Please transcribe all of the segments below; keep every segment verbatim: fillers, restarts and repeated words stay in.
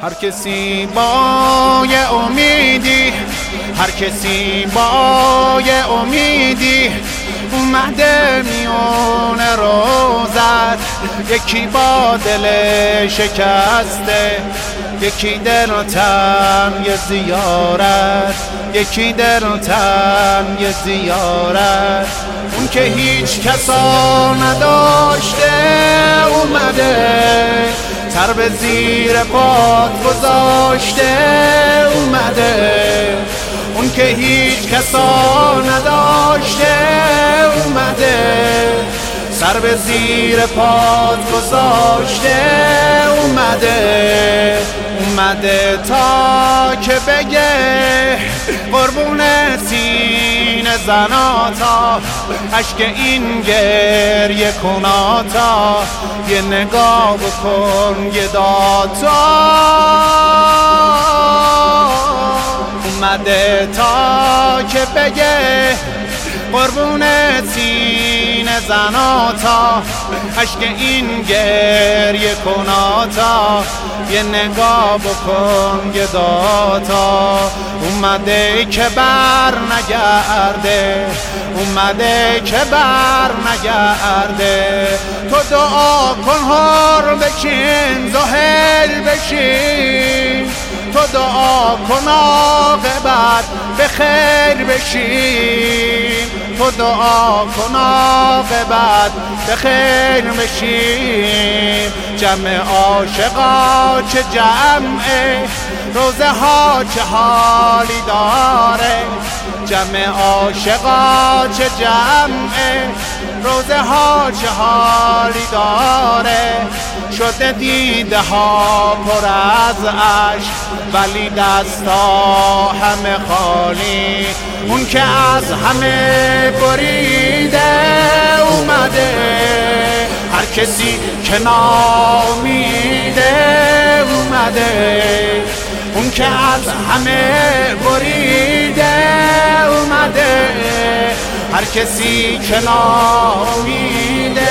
هر کسی با یه امیدی، هر کسی با یه امیدی اومده میون روزت. یکی با دل شکسته، یکی دل تنگ زیارت، یکی دل تنگ زیارت. اون که هیچ کسا نداشته اومده، سر به زیر پات گذاشته اومده. اون که هیچ کسا نداشته اومده، سر به زیر پات گذاشته اومده. اومده تا که بگه قربون سینه زناتا، عشق این گریه کناتا، یه نگاه بکن یه داتا. اومده تا که بگه قربون سینه زناتا، عشق این گریه کناتا، یه نگاه بکن یه داتا. اومده که بر نگرده، اومده که بر نگرده. تو دعا کن هر بشین زاهل بشین، تو دعا کن عاقبت به خیر بشین، تو دعا کن عاقبت به خیر بشین. جمع عاشقا چه جمعه، روزه ها چه حالی داره. جمع عاشقا چه جمعه، روزه ها چه حالی داره. شده دیده ها پر از عشق ولی دستا همه خالی. اون که از همه بریده اومده، هر کسی که ناامیده اومده. اون که از همه بریده اومده، هر کسی که ناامیده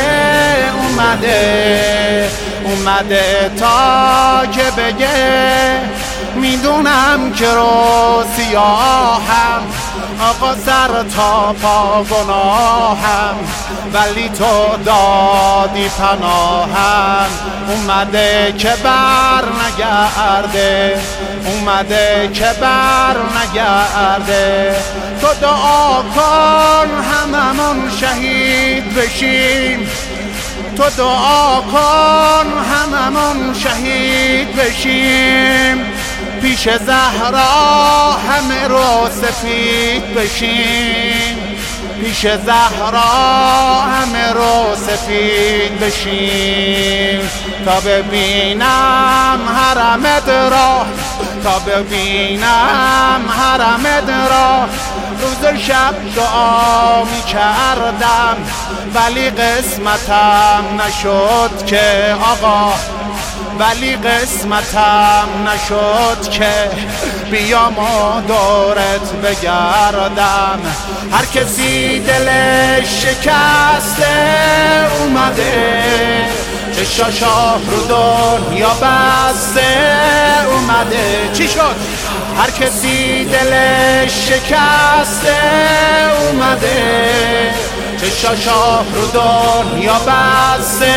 اومده. اومده تا که بگه میدونم که رو سیاهم، آقا سر تا پا گناهم، ولی تو دادی پناهم. اومده که بر نگرده، اومده که بر نگرده. تو دعا کن هممون شهید بشیم، تو دعا کن هممون شهید بشیم. پیش زهرا همه رو سفید بشیم، پیش زهرا همه رو سفید بشیم. تا ببینم حرمت را، تا ببینم حرمت را. روز شب دعا می کردم ولی قسمتم نشد که آقا، ولی قسمتم نشد که بیام و دورت بگردم. هر کسی دلش شکسته اومده، چشاشا رو دنیا بسته اومده. چی شد؟ هر کسی دلش شکسته اومده، چشاشا رو دنیا بسته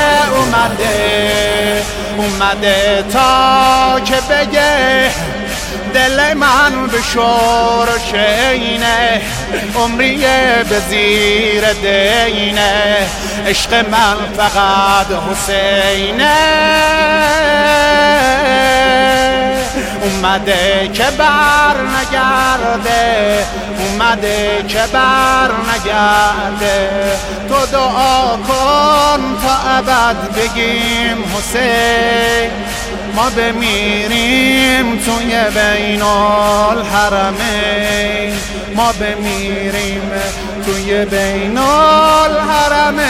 اومده. اومده تا که بگه دل من به شورش اینه، عمریه به زیر دینه، عشق من فقط حسینه. اومده که بر نگرده، اومده که بر نگرده. تو دعا کن تا ابد بگیم حسین، ما بمیریم توی بین الحرمین، ما بمیریم توی بین الحرمین.